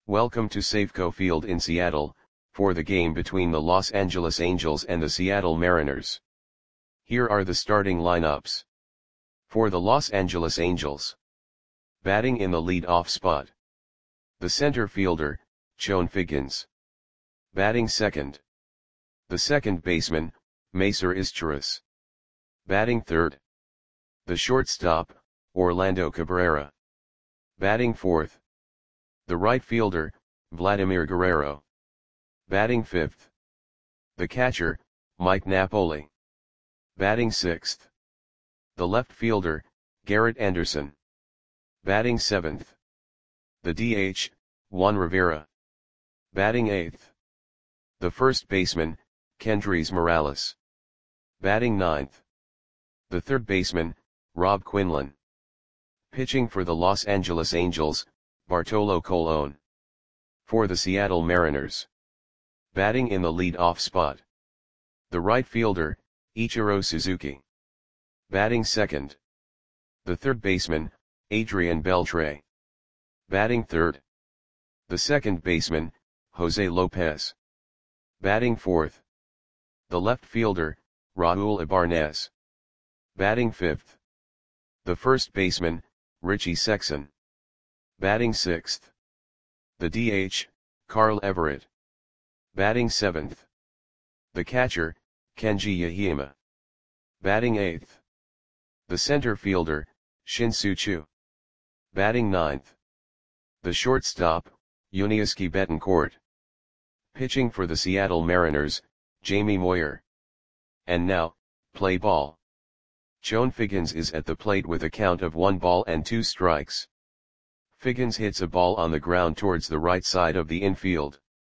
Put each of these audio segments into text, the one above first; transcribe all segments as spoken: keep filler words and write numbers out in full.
Welcome to Safeco Field in Seattle, for the game between the Los Angeles Angels and the Seattle Mariners. Here are the starting lineups. For the Los Angeles Angels. Batting in the lead-off spot. The center fielder, Chone Figgins. Batting second. The second baseman, Macer Izturis. Batting third. The shortstop, Orlando Cabrera. Batting fourth. The right fielder, Vladimir Guerrero. Batting fifth. The catcher, Mike Napoli. Batting sixth. The left fielder, Garrett Anderson. Batting seventh. The D H, Juan Rivera. Batting eighth. The first baseman, Kendrys Morales. Batting ninth. The third baseman, Rob Quinlan. Pitching for the Los Angeles Angels, Bartolo Colon. For the Seattle Mariners. Batting in the lead-off spot. The right fielder, Ichiro Suzuki. Batting second. The third baseman, Adrian Beltre. Batting third. The second baseman, Jose Lopez. Batting fourth. The left fielder, Raul Ibanez. Batting fifth. The first baseman, Richie Sexson. Batting sixth. The D H, Carl Everett. Batting seventh. The catcher, Kenji Yahima. Batting eighth. The center fielder, Shin-Soo Choo. Batting ninth. The shortstop, Yuniesky Betancourt. Pitching for the Seattle Mariners, Jamie Moyer. And now, play ball. Chone Figgins is at the plate with a count of one ball and two strikes. Figgins hits a ball on the ground towards the right side of the infield.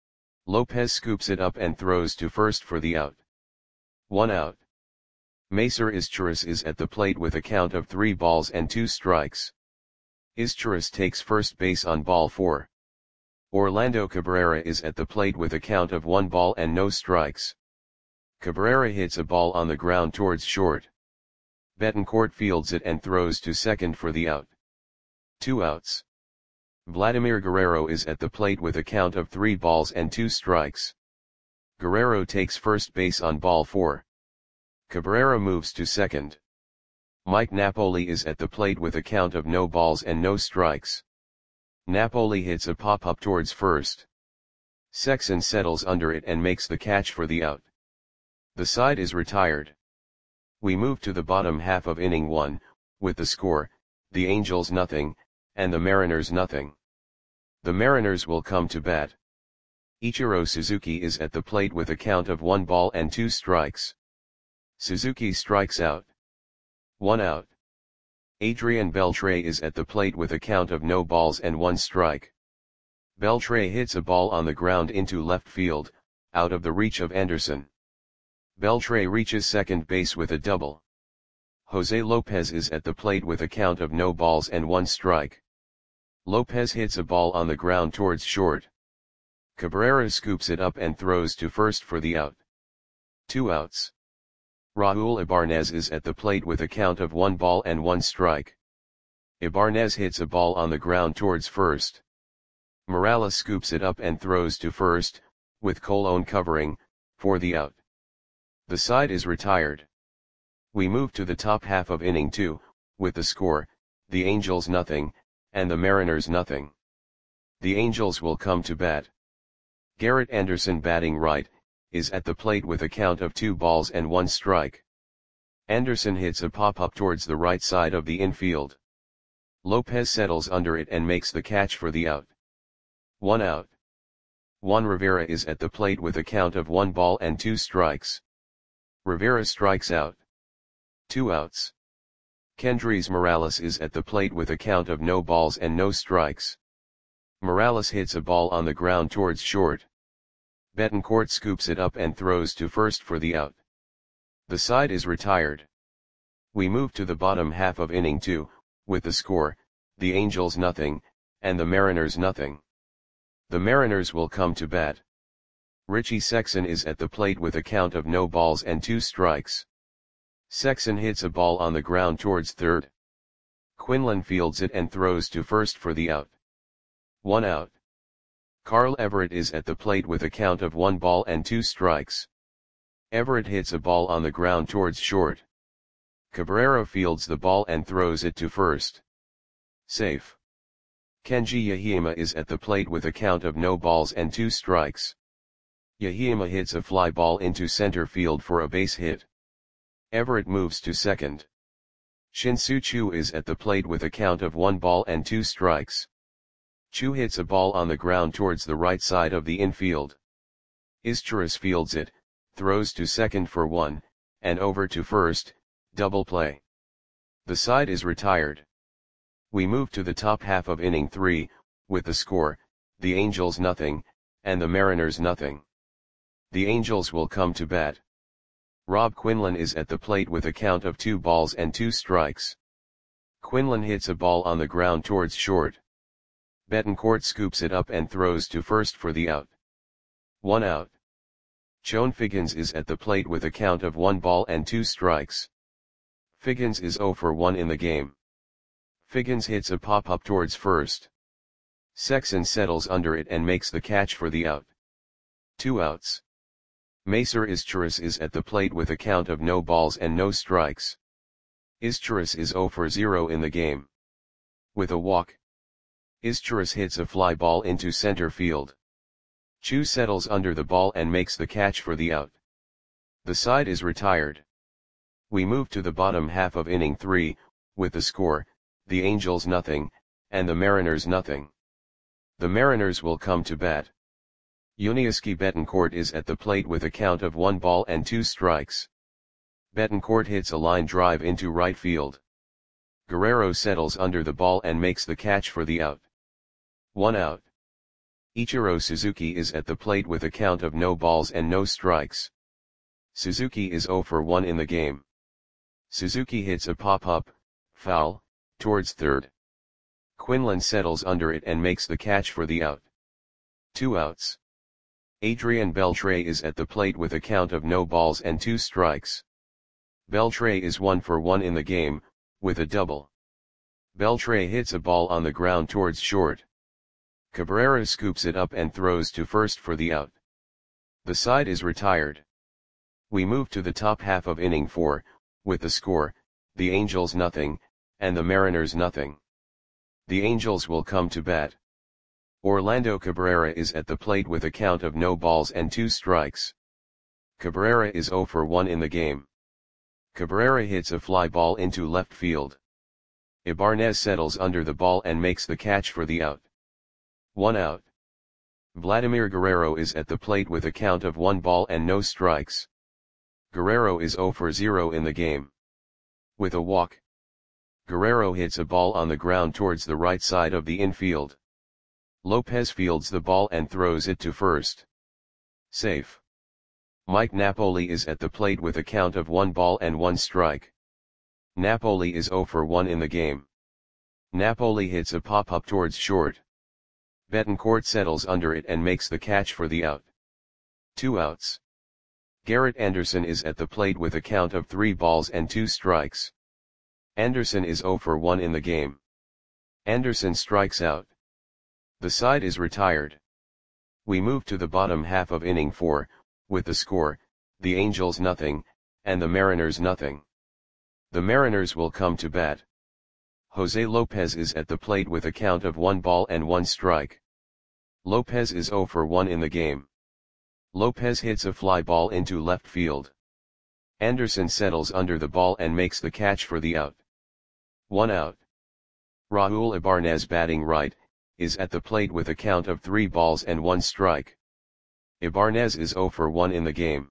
Lopez scoops it up and throws to first for the out. One out. Macer Izturis is at the plate with a count of three balls and two strikes. Izturis takes first base on ball four. Orlando Cabrera is at the plate with a count of one ball and no strikes. Cabrera hits a ball on the ground towards short. Betancourt fields it and throws to second for the out. Two outs. Vladimir Guerrero is at the plate with a count of three balls and two strikes. Guerrero takes first base on ball four. Cabrera moves to second. Mike Napoli is at the plate with a count of no balls and no strikes. Napoli hits a pop-up towards first. Sexson settles under it and makes the catch for the out. The side is retired. We move to the bottom half of inning one, with the score, the Angels nothing, and the Mariners nothing. The Mariners will come to bat. Ichiro Suzuki is at the plate with a count of one ball and two strikes. Suzuki strikes out. One out. Adrian Beltre is at the plate with a count of no balls and one strike. Beltre hits a ball on the ground into left field, out of the reach of Anderson. Beltre reaches second base with a double. Jose Lopez is at the plate with a count of no balls and one strike. Lopez hits a ball on the ground towards short. Cabrera scoops it up and throws to first for the out. Two outs. Raul Ibanez is at the plate with a count of one ball and one strike. Ibanez hits a ball on the ground towards first. Morales scoops it up and throws to first, with Colon covering, for the out. The side is retired. We move to the top half of inning two, with the score, the Angels nothing, and the Mariners nothing. The Angels will come to bat. Garrett Anderson batting right, is at the plate with a count of two balls and one strike. Anderson hits a pop-up towards the right side of the infield. Lopez settles under it and makes the catch for the out. One out. Juan Rivera is at the plate with a count of one ball and two strikes. Rivera strikes out. Two outs. Kendrys Morales is at the plate with a count of no balls and no strikes. Morales hits a ball on the ground towards short. Betancourt scoops it up and throws to first for the out. The side is retired. We move to the bottom half of inning two, with the score, the Angels nothing, and the Mariners nothing. The Mariners will come to bat. Richie Sexson is at the plate with a count of no balls and two strikes. Sexson hits a ball on the ground towards third. Quinlan fields it and throws to first for the out. One out. Carl Everett is at the plate with a count of one ball and two strikes. Everett hits a ball on the ground towards short. Cabrera fields the ball and throws it to first. Safe. Kenji Yahima is at the plate with a count of no balls and two strikes. Yahima hits a fly ball into center field for a base hit. Everett moves to second. Shin-Soo Choo is at the plate with a count of one ball and two strikes. Choo hits a ball on the ground towards the right side of the infield. Izturis fields it, throws to second for one, and over to first, double play. The side is retired. We move to the top half of inning three, with the score, the Angels nothing, and the Mariners nothing. The Angels will come to bat. Rob Quinlan is at the plate with a count of two balls and two strikes. Quinlan hits a ball on the ground towards short. Betancourt scoops it up and throws to first for the out. One out. Chone Figgins is at the plate with a count of one ball and two strikes. Figgins is zero for one in the game. Figgins hits a pop-up towards first. Sexson settles under it and makes the catch for the out. Two outs. Macer Izturis is at the plate with a count of no balls and no strikes. Izturis is zero for zero in the game. With a walk, Izturis hits a fly ball into center field. Choo settles under the ball and makes the catch for the out. The side is retired. We move to the bottom half of inning three, with the score, the Angels nothing, and the Mariners nothing. The Mariners will come to bat. Yuniesky Betancourt is at the plate with a count of one ball and two strikes. Betancourt hits a line drive into right field. Guerrero settles under the ball and makes the catch for the out. One out. Ichiro Suzuki is at the plate with a count of no balls and no strikes. Suzuki is zero for one in the game. Suzuki hits a pop-up, foul, towards third. Quinlan settles under it and makes the catch for the out. Two outs. Adrian Beltre is at the plate with a count of no balls and two strikes. Beltre is one for one in the game, with a double. Beltre hits a ball on the ground towards short. Cabrera scoops it up and throws to first for the out. The side is retired. We move to the top half of inning four, with the score, the Angels nothing, and the Mariners nothing. The Angels will come to bat. Orlando Cabrera is at the plate with a count of no balls and two strikes. Cabrera is zero for one in the game. Cabrera hits a fly ball into left field. Ibanez settles under the ball and makes the catch for the out. One out. Vladimir Guerrero is at the plate with a count of one ball and no strikes. Guerrero is zero for zero in the game. With a walk, Guerrero hits a ball on the ground towards the right side of the infield. Lopez fields the ball and throws it to first. Safe. Mike Napoli is at the plate with a count of one ball and one strike. Napoli is zero for one in the game. Napoli hits a pop-up towards short. Betancourt settles under it and makes the catch for the out. Two outs. Garrett Anderson is at the plate with a count of three balls and two strikes. Anderson is zero for one in the game. Anderson strikes out. The side is retired. We move to the bottom half of inning four, with the score, the Angels nothing, and the Mariners nothing. The Mariners will come to bat. Jose Lopez is at the plate with a count of one ball and one strike. Lopez is zero for one in the game. Lopez hits a fly ball into left field. Anderson settles under the ball and makes the catch for the out. One out. Raul Ibanez batting right, is at the plate with a count of three balls and one strike. Ibanez is zero for one in the game.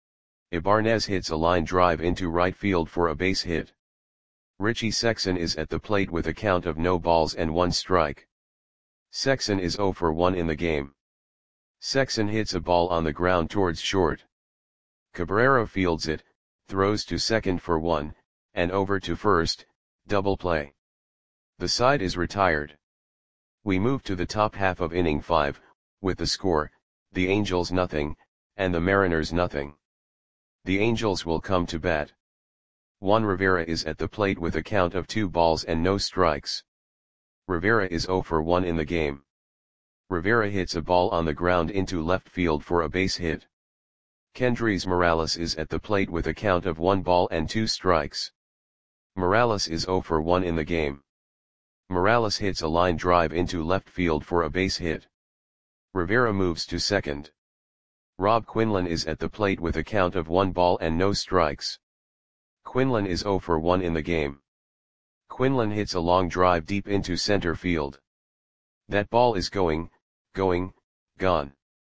Ibanez hits a line drive into right field for a base hit. Richie Sexson is at the plate with a count of no balls and one strike. Sexson is zero for one in the game. Sexson hits a ball on the ground towards short. Cabrera fields it, throws to second for one, and over to first, double play. The side is retired. We move to the top half of inning five, with the score, the Angels nothing, and the Mariners nothing. The Angels will come to bat. Juan Rivera is at the plate with a count of two balls and no strikes. Rivera is zero for one in the game. Rivera hits a ball on the ground into left field for a base hit. Kendrys Morales is at the plate with a count of one ball and two strikes. Morales is zero for one in the game. Morales hits a line drive into left field for a base hit. Rivera moves to second. Rob Quinlan is at the plate with a count of one ball and no strikes. Quinlan is zero for one in the game. Quinlan hits a long drive deep into center field. That ball is going, going, gone.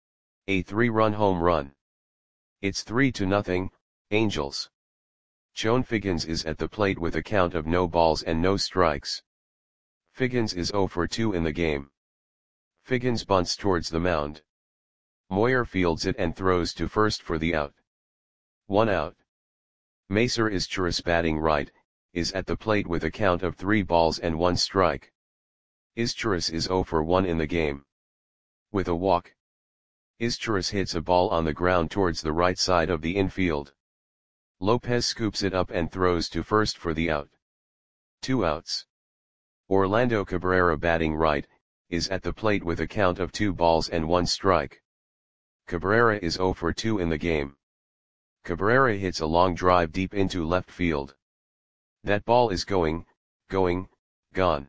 A three-run home run. It's three to nothing, Angels. Chone Figgins is at the plate with a count of no balls and no strikes. Figgins is zero for two in the game. Figgins bunts towards the mound. Moyer fields it and throws to first for the out. One out. Macer Izturis, batting right, is at the plate with a count of three balls and one strike. Izturis is zero for one in the game. With a walk, Izturis hits a ball on the ground towards the right side of the infield. Lopez scoops it up and throws to first for the out. Two outs. Orlando Cabrera, batting right, is at the plate with a count of two balls and one strike. Cabrera is zero for two in the game. Cabrera hits a long drive deep into left field. That ball is going, going, gone.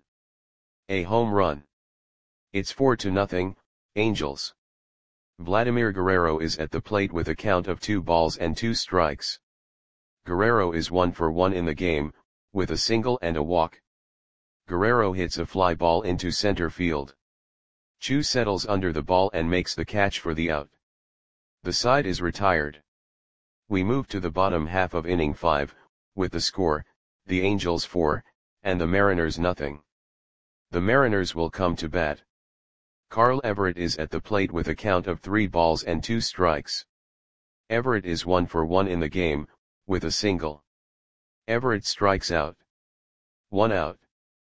A home run. It's four to nothing, Angels. Vladimir Guerrero is at the plate with a count of two balls and two strikes. Guerrero is one for one in the game, with a single and a walk. Guerrero hits a fly ball into center field. Chu settles under the ball and makes the catch for the out. The side is retired. We move to the bottom half of inning five, with the score, the Angels four, and the Mariners nothing. The Mariners will come to bat. Carl Everett is at the plate with a count of three balls and two strikes. Everett is one for one in the game, with a single. Everett strikes out. One out.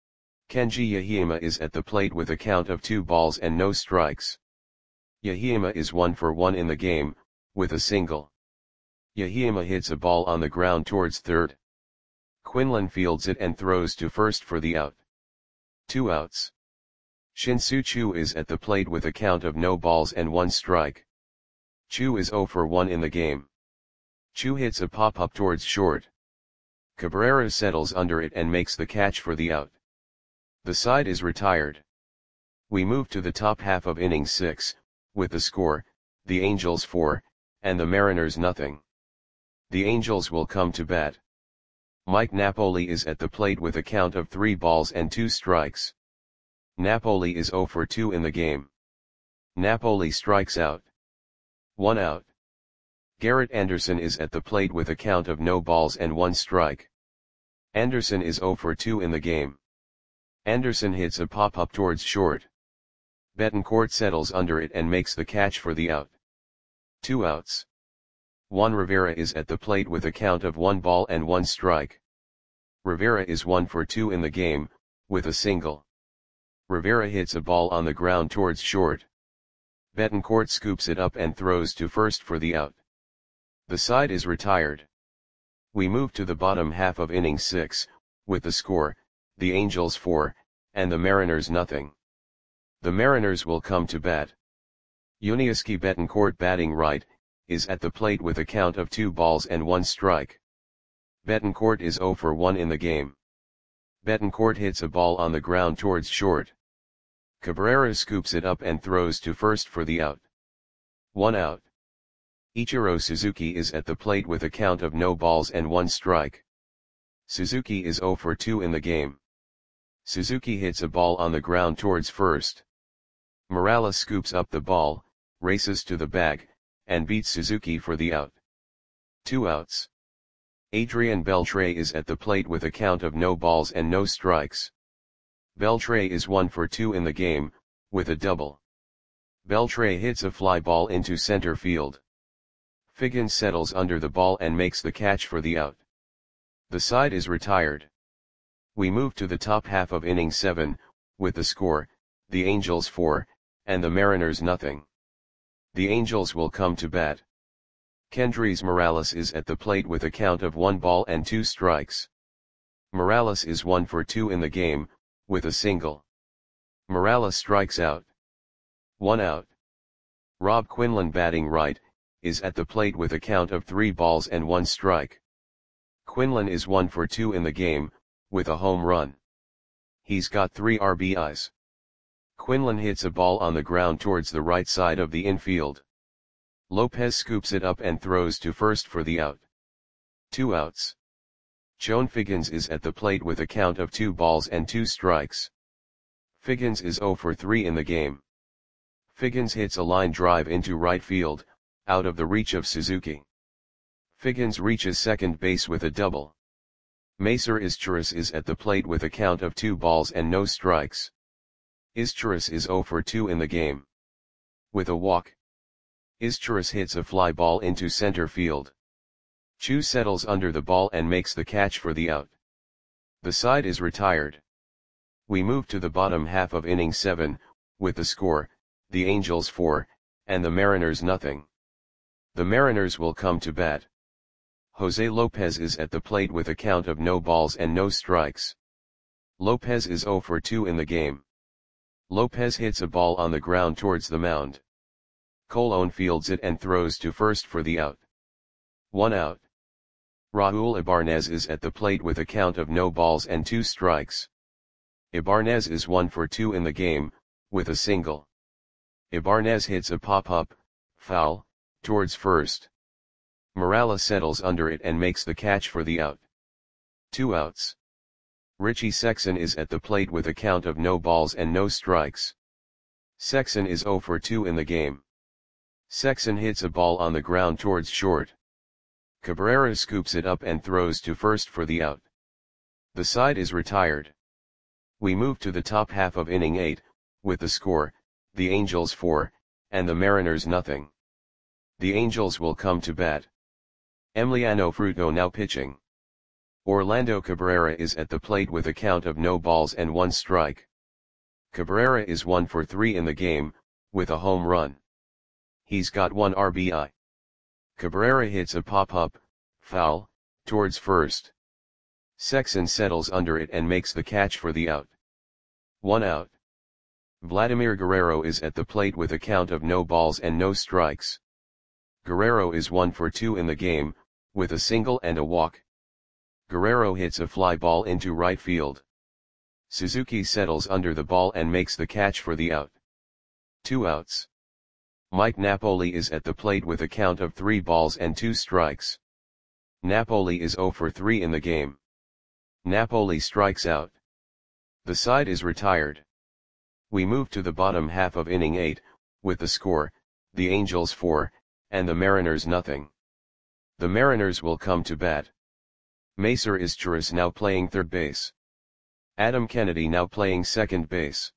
Kenji Yahima is at the plate with a count of two balls and no strikes. Yahima is one for one in the game, with a single. Yahima hits a ball on the ground towards third. Quinlan fields it and throws to first for the out. Two outs. Shin-Soo Choo is at the plate with a count of no balls and one strike. Choo is zero for one in the game. Choo hits a pop-up towards short. Cabrera settles under it and makes the catch for the out. The side is retired. We move to the top half of inning six, with the score, the Angels four, and the Mariners nothing. The Angels will come to bat. Mike Napoli is at the plate with a count of three balls and two strikes. Napoli is zero for two in the game. Napoli strikes out. One out. Garrett Anderson is at the plate with a count of no balls and one strike. Anderson is zero for two in the game. Anderson hits a pop-up towards short. Betancourt settles under it and makes the catch for the out. Two outs. Juan Rivera is at the plate with a count of one ball and one strike. Rivera is one for two in the game, with a single. Rivera hits a ball on the ground towards short. Betancourt scoops it up and throws to first for the out. The side is retired. We move to the bottom half of inning six, with the score, the Angels four, and the Mariners nothing. The Mariners will come to bat. Yuniesky Betancourt, batting right, is at the plate with a count of two balls and one strike. Betancourt is zero for one in the game. Betancourt hits a ball on the ground towards short. Cabrera scoops it up and throws to first for the out. One out. Ichiro Suzuki is at the plate with a count of no balls and one strike. Suzuki is zero for two in the game. Suzuki hits a ball on the ground towards first. Morales scoops up the ball, races to the bag, and beats Suzuki for the out. Two outs. Adrian Beltre is at the plate with a count of no balls and no strikes. Beltre is one for two in the game, with a double. Beltre hits a fly ball into center field. Figgins settles under the ball and makes the catch for the out. The side is retired. We move to the top half of inning seven, with the score, the Angels four, and the Mariners nothing. The Angels will come to bat. Kendrys Morales is at the plate with a count of one ball and two strikes. Morales is one for two in the game, with a single. Morales strikes out. One out. Rob Quinlan, batting right, is at the plate with a count of three balls and one strike. Quinlan is one for two in the game, with a home run. He's got three R B Is. Quinlan hits a ball on the ground towards the right side of the infield. Lopez scoops it up and throws to first for the out. Two outs. Joan Figgins is at the plate with a count of two balls and two strikes. Figgins is zero for three in the game. Figgins hits a line drive into right field, out of the reach of Suzuki. Figgins reaches second base with a double. Macer Izturis is at the plate with a count of two balls and no strikes. Izturis is zero for two in the game. With a walk, Izturis hits a fly ball into center field. Chu settles under the ball and makes the catch for the out. The side is retired. We move to the bottom half of inning seven, with the score, the Angels four, and the Mariners nothing. The Mariners will come to bat. Jose Lopez is at the plate with a count of no balls and no strikes. Lopez is zero for two in the game. Lopez hits a ball on the ground towards the mound. Colon fields it and throws to first for the out. One out. Raul Ibarnez is at the plate with a count of no balls and two strikes. Ibarnez is one for two in the game, with a single. Ibarnez hits a pop-up, foul, towards first. Morales settles under it and makes the catch for the out. Two outs. Richie Sexson is at the plate with a count of no balls and no strikes. Sexson is zero for two in the game. Sexson hits a ball on the ground towards short. Cabrera scoops it up and throws to first for the out. The side is retired. We move to the top half of inning eight, with the score, the Angels four, and the Mariners nothing. The Angels will come to bat. Emiliano Fruto now pitching. Orlando Cabrera is at the plate with a count of no balls and one strike. Cabrera is one for three in the game, with a home run. He's got one R B I. Cabrera hits a pop-up, foul, towards first. Sexson settles under it and makes the catch for the out. One out. Vladimir Guerrero is at the plate with a count of no balls and no strikes. Guerrero is one for two in the game, with a single and a walk. Guerrero hits a fly ball into right field. Suzuki settles under the ball and makes the catch for the out. Two outs. Mike Napoli is at the plate with a count of three balls and two strikes. Napoli is zero for three in the game. Napoli strikes out. The side is retired. We move to the bottom half of inning eight, with the score, the Angels four, and the Mariners nothing. The Mariners will come to bat. Macer Izturis now playing third base. Adam Kennedy now playing second base.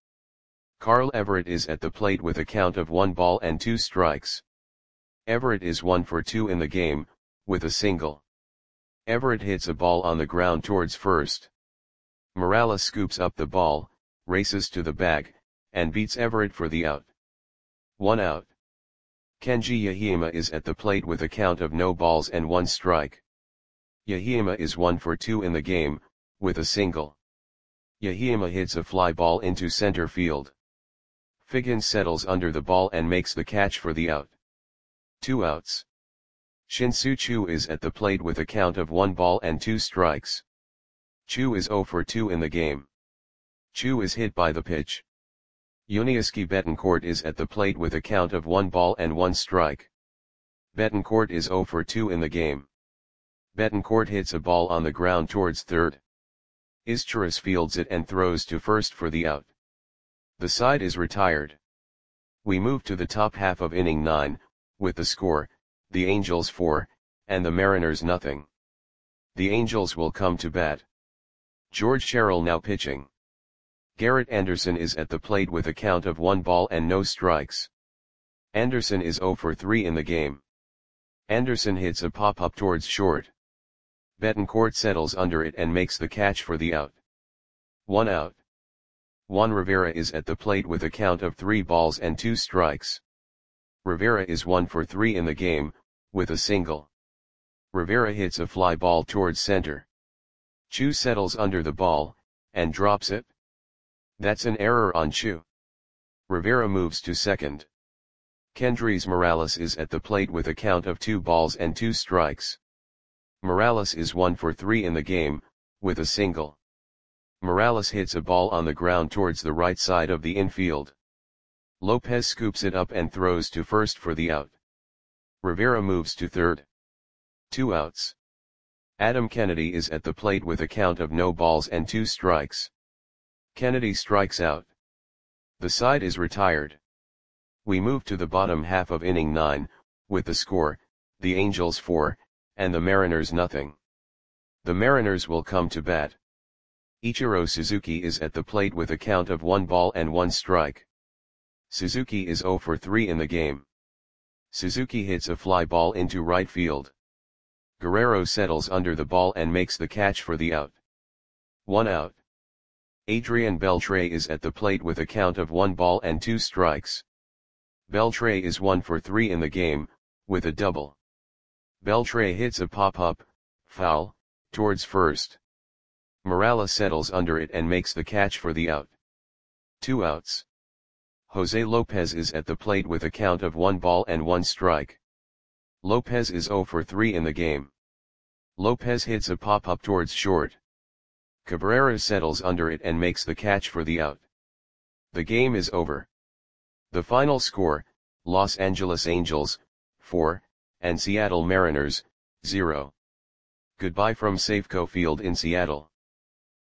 Carl Everett is at the plate with a count of one ball and two strikes. Everett is one for two in the game, with a single. Everett hits a ball on the ground towards first. Morales scoops up the ball, races to the bag, and beats Everett for the out. One out. Kenji Yahima is at the plate with a count of no balls and one strike. Yahima is one for two in the game, with a single. Yahima hits a fly ball into center field. Figgins settles under the ball and makes the catch for the out. Two outs. Shin-Soo Choo is at the plate with a count of one ball and two strikes. Choo is zero for two in the game. Choo is hit by the pitch. Yuniesky Betancourt is at the plate with a count of one ball and one strike. Betancourt is zero for two in the game. Betancourt hits a ball on the ground towards third. Izturis fields it and throws to first for the out. The side is retired. We move to the top half of inning nine, with the score, the Angels four, and the Mariners nothing. The Angels will come to bat. George Sherrill now pitching. Garrett Anderson is at the plate with a count of one ball and no strikes. Anderson is zero for three in the game. Anderson hits a pop-up towards short. Betancourt settles under it and makes the catch for the out. One out. Juan Rivera is at the plate with a count of three balls and two strikes. Rivera is one for three in the game, with a single. Rivera hits a fly ball towards center. Choo settles under the ball, and drops it. That's an error on Choo. Rivera moves to second. Kendrys Morales is at the plate with a count of two balls and two strikes. Morales is one for three in the game, with a single. Morales hits a ball on the ground towards the right side of the infield. Lopez scoops it up and throws to first for the out. Rivera moves to third. Two outs. Adam Kennedy is at the plate with a count of no balls and two strikes. Kennedy strikes out. The side is retired. We move to the bottom half of inning nine, with the score, the Angels four, and the Mariners nothing. The Mariners will come to bat. Ichiro Suzuki is at the plate with a count of one ball and one strike. Suzuki is zero for three in the game. Suzuki hits a fly ball into right field. Guerrero settles under the ball and makes the catch for the out. One out. Adrian Beltre is at the plate with a count of one ball and two strikes. Beltre is one for three in the game, with a double. Beltre hits a pop-up, foul, towards first. Morales settles under it and makes the catch for the out. Two outs. Jose Lopez is at the plate with a count of one ball and one strike. Lopez is zero for three in the game. Lopez hits a pop-up towards short. Cabrera settles under it and makes the catch for the out. The game is over. The final score, Los Angeles Angels, four, and Seattle Mariners, zero. Goodbye from Safeco Field in Seattle.